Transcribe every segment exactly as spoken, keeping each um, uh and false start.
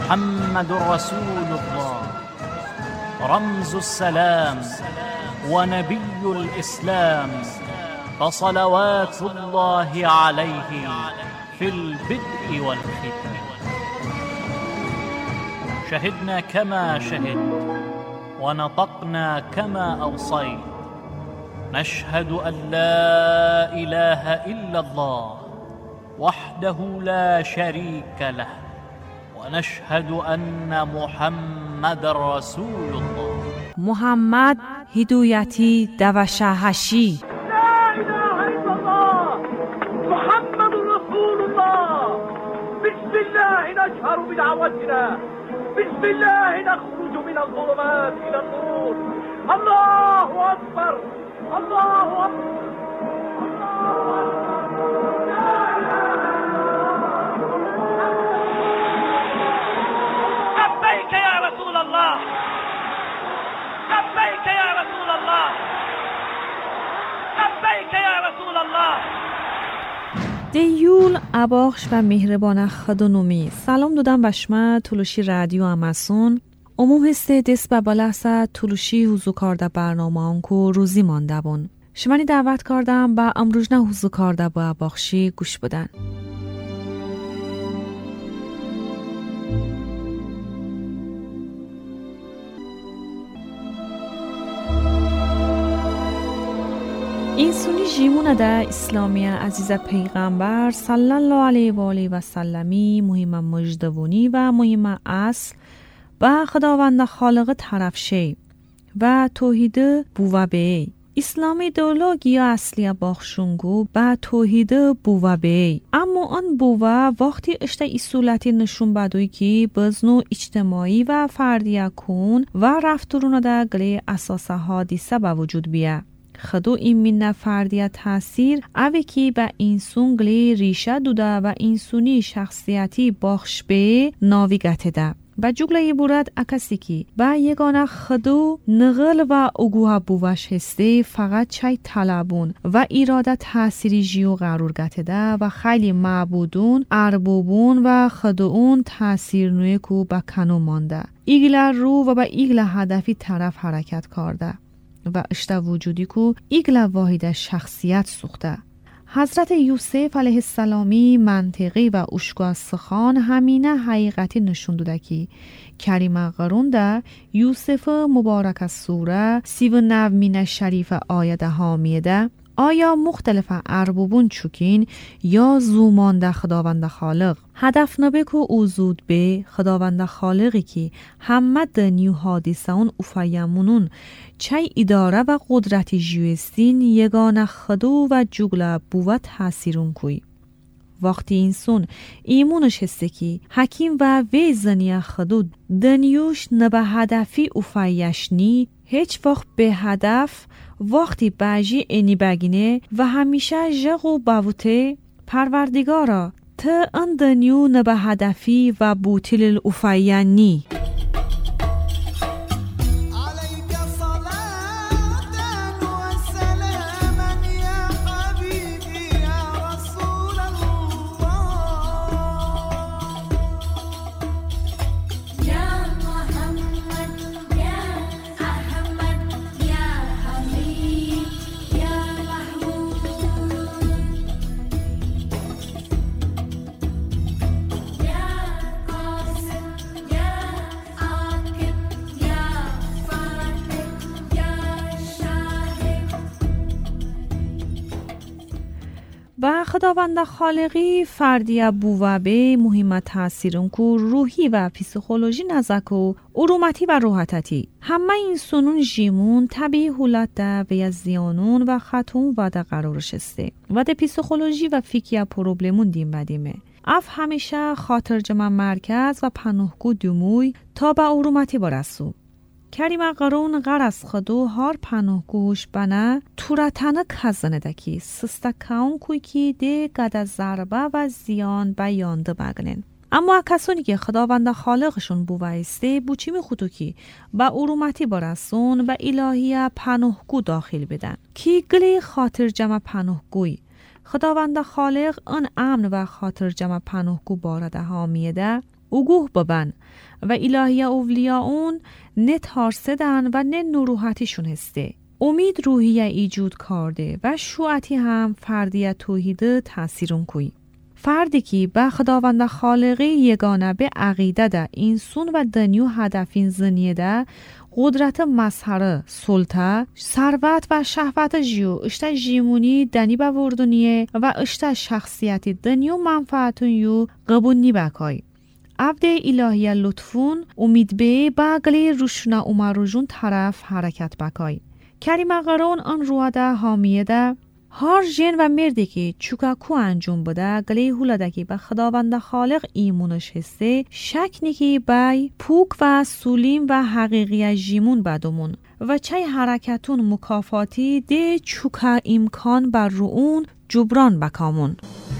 محمد رسول الله رمز السلام ونبي الإسلام، فصلوات الله عليه في البدء والختام. شهدنا كما شهد ونطقنا كما أوصيت، نشهد أن لا إله إلا الله وحده لا شريك له، ونشهد أن محمد رسول الله. محمد هدایتی دوشهشی. لا إله إلا الله محمد رسول الله. بسم الله نجهر بدعوتنا، بسم الله نخرج من الظلمات إلى النور. الله أكبر، الله أكبر، الله أكبر. لا إله إلا الله. لبيك يا رسول الله، لبيك يا رسول الله، لبيك يا رسول الله. دیول اباخش و مهربان خدونومی سلام دادم بشما تلوشی رادیو اماسون عموم هسته دست به بلحصه تلوشی حضور کرده برنامه آنکو روزی مانده بون. شمانی دعوت کردم با امروزنه حضور کرده با اباخشی گوش بدن. این سونی جیمونه ده اسلامی عزیز پیغمبر صلی الله علیه و آله و سلمی مهم مجدونی و مهم اصل و خداوند خالق طرف شی و توحید بوابه اسلام ایدئولوژی اصلی باخشونگو و توحید بوابه. اما آن بووا وقتی اشته اصولتی نشون بدوی که بزنو اجتماعی و فردی کن و رفتارونه ده گلی اساس حادثه به وجود بیه. خدو این من فردیت تاثیر اوی که به اینسون گلی ریشه دوده و اینسونی شخصیتی باخش به ناویگته ده. با جگله بورد اکسی که با یگانه خدو نغل و اگوه بوش هسته فقط چای طلبون و ایراده تاثیری جیو قرار گته ده و خیلی معبودون اربوبون و خدوون تاثیر نوی کو با کنو مانده. ایگل رو و با ایگل هدفی طرف حرکت کرده و اشته وجودی کو ایگل واحد شخصیت سوخته. حضرت یوسف علیه السلامی منطقی و اشکا سخان همینه حقیقتی نشون دوده که کریم قرون ده یوسف مبارک سوره سی و نو مینه شریف آیه ده حامیده آیا مختلف اربوبون چوکین یا زومانده خداوند خالق هدف نبکو اوزود به خداوند خالقی که همه دنیو حادثه اون افایمونون چای اداره و قدرتی جوستین یگانه خدو و جگله بوت تاثیرون کوی. وقتی اینسون ایمونش هسته که حکیم و ویزنی خدو دنیوش نبه هدفی افایشنی هیچ وقت به هدف وقتی باجی اینی بگینه و همیشه جغو باوته پروردگارا تا ان دنیو نبه هدفی و بوتیل الافایانی. و خداوند خالقی فردی بوابه مهم تاثیرون کو روحی و پسیخولوژی نزکو ارومتی و روحتتی همه این سنون جیمون طبیعی حولت ده و یا زیانون و خطون و ده قرارش استه و ده پسیخولوژی و فیکی پروبلمون دیم بدیمه اف همیشه خاطر جمع مرکز و پناهگو دوموی تا به ارومتی برسو کریم قرون غرس خدو هار پناهگوش بنا تورتانه کزنه دکی سستکاون کوی که ده گده ضربه و زیان بیانده بگنن. اما کسانی که خداوند خالقشون بوایسته بوچیمی خودو که با ارومتی برسون و الهیه پناهگو داخل بدن کی گلی خاطر جمع پناهگوی خداوند خالق آن امن و خاطر جمع پناهگو بارده حامیه ده اوگوه ببن و الهی اولیاء اون نه تارسدن و نه نروحتیشون هسته. امید روحیه ایجود کرده و شوعتی هم فردیت توحید تأثیرون کوی. فردی که به خداوند خالقی یگانه به عقیده ده اینسون و دنیو هدفین زنیه ده قدرت مظهره، سلطه، ثروت و شهوت جیو اشتا جیمونی دنی با وردونیه و اشتا شخصیتی دنیو منفعتون یو قبول نی بکای. عبد الهی لطفون امید به باقلی روشنا امروجون طرف حرکت بکای. کریم قرون آن رواده حامیه ده هر جن و مردی که چوکاکو انجام بده گلی هولده که به خداوند خالق ایمونش هسته شک نیکی بای پوک و سولیم و حقیقی جیمون بدمون و چه حرکتون مکافاتی ده چوکا امکان بر رو اون جبران بکامون.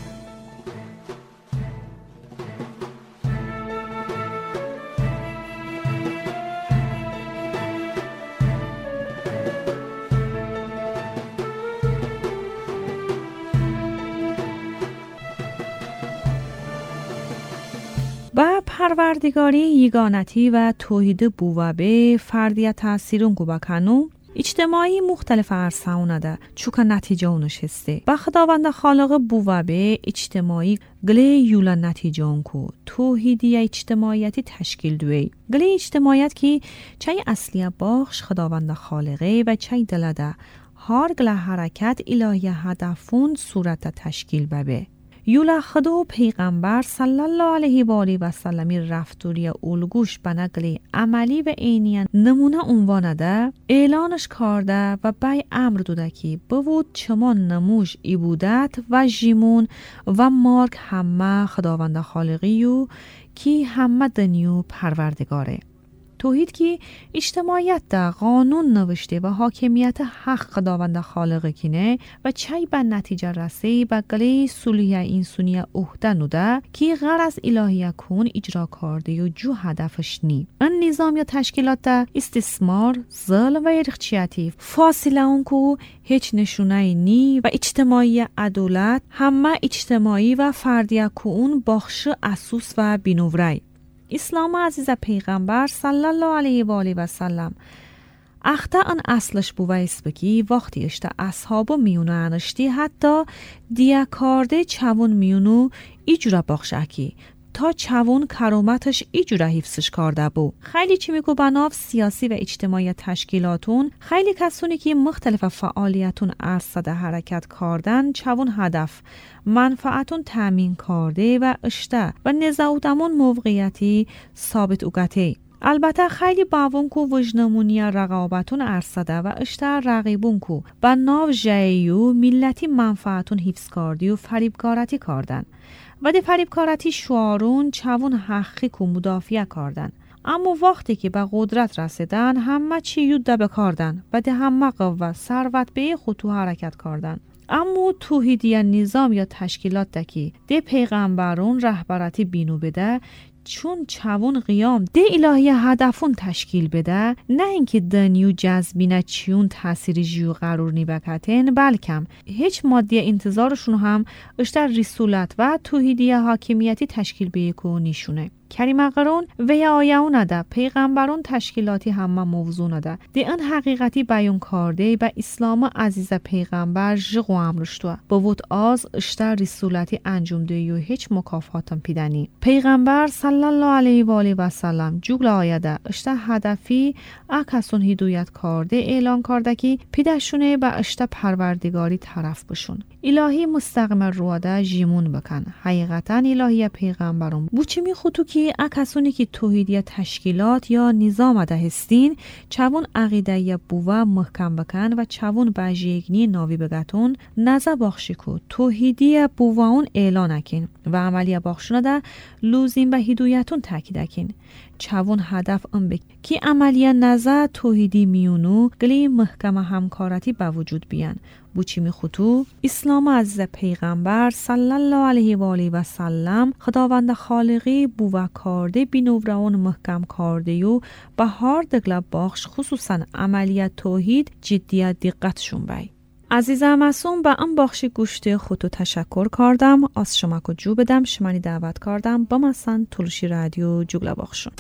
با پروردگاری یگانتی و توحید بوابه فردیت تأثیرون کو بکنو اجتماعی مختلف عرصه‌ونه ده چوکا نتیجه اونش هسته. با خداوند خالق بوابه اجتماعی گلی یولا نتیجه اون کو توحیدی اجتماعیتی تشکیل دوی. گلی اجتماعیت که چای اصلی باخش خداوند خالقه و چای دلده هر گله حرکت الهی هدفون صورت تشکیل ببه. یولا خدا پیغمبر صلی الله علیه و آله و سلمی رفتاری الگوش به نقل عملی و عینی نمونه عنوان ده اعلانش کرده و بای امر دوده که بود چمان نموش عبودت و جیمون و مارک همه خداوند خالقیو که همه دنیو پروردگاره. توحید که اجتماعیت ده قانون نوشته و حاکمیت حق خداوند خالق کینه و چای به نتیجه رسی به گلی سولیه اینسونیه عهده نوده که غرض الهیه کن اجرا کرده و جو هدفش نی. این نظام یا تشکیلات ده استثمار، ظلم و ارخچیتی فاصله اون که هیچ نشونه نی و اجتماعی عدالت همه اجتماعی و فردیه که اون بخش اسوس و بینوری. اسلام عزیز پیغمبر صلی الله علیه و آله و سلم اختا ان اصلش بویس بکی وقتی اشتا اصحابو میونو انشتی حتی دیا کارده چوون میونو ایجورا بخشکی تا چوون کرامتش ایجورا حفظش کرده بو. خیلی چی میگو بناف سیاسی و اجتماعی تشکیلاتون خیلی کسونی که مختلف فعالیتون ارصد حرکت کردن چوون هدف منفعتون تامین کرده و اشته و نزاودمون موقعیتی ثابت اوگته. البته خیلی باون کو وجنمونی رقابتون ارصده و اشته رقیبون کو با ناو جاییو ملتی منفعتون حفظ کردی و فریبکارتی کردن و ده فریبکارتی شعارون چوون حقی کو مدافع کردن. اما وقتی که به قدرت رسیدن همه چی یوده بکردن و ده همه قوه ثروت به خطو حرکت کردن. اما توحیدی نظام یا تشکیلات دکی ده پیغمبرون رهبرتی بینو بده چون چوون قیام ده الهی هدفون تشکیل بده نه اینکه دنیو جذبینه چیون تأثیر جیو قرار نی بکتن بلکم هیچ مادی انتظارشون هم اشتر رسولت و توحیدی حاکمیتی تشکیل بیکو نیشونه. کریم قرون و یا آیونه ده پیغمبرون تشکیلاتی همه موضوع ده ده این حقیقتی بیان کرده به اسلام عزیز پیغمبر جغو امرشتوه با بود آز اشتر رسولتی انجام ده و هیچ مکافاتم پیدنی. پیغمبر صلی الله علیه و آله و سلم جوگل آیده اشتر هدفی اکسون هدایت کرده اعلان کرده که پیدشونه به اشتر پروردگاری طرف بشون. الهی مستقیم رواده جیمون بکن. حقیقتا الهی پیغمبرون بوچی می خودتو که اکسونی که توحیدی تشکیلات یا نظام ده هستین چوون عقیده بوه محکم بکن و چوون بجیگنی ناوی بگتون نزا باخشی کو توحیدی بوه اون اعلان اکین و عملی باخشونه ده لوزین به هدایتون تاکید اکین. چوون هدف ام بک که عملیه نزا توحیدی میونو گلی محکم همکارتی به وجود بیان. بوچی می خطو اسلام عزیز پیغمبر صلی الله علیه و آله و سلم خداوند خالقی بوه کرده بینووران محکم کرده و به هر دگل باخش خصوصا عملیت توحید جدیت دقتشون بای. عزیزم مسوم با ام باخشی گوشت خودتو تشکر کردم. از شما که جو بدم شمانی دعوت کردم با مثلا تلوشی رادیو جوگلا باخشون.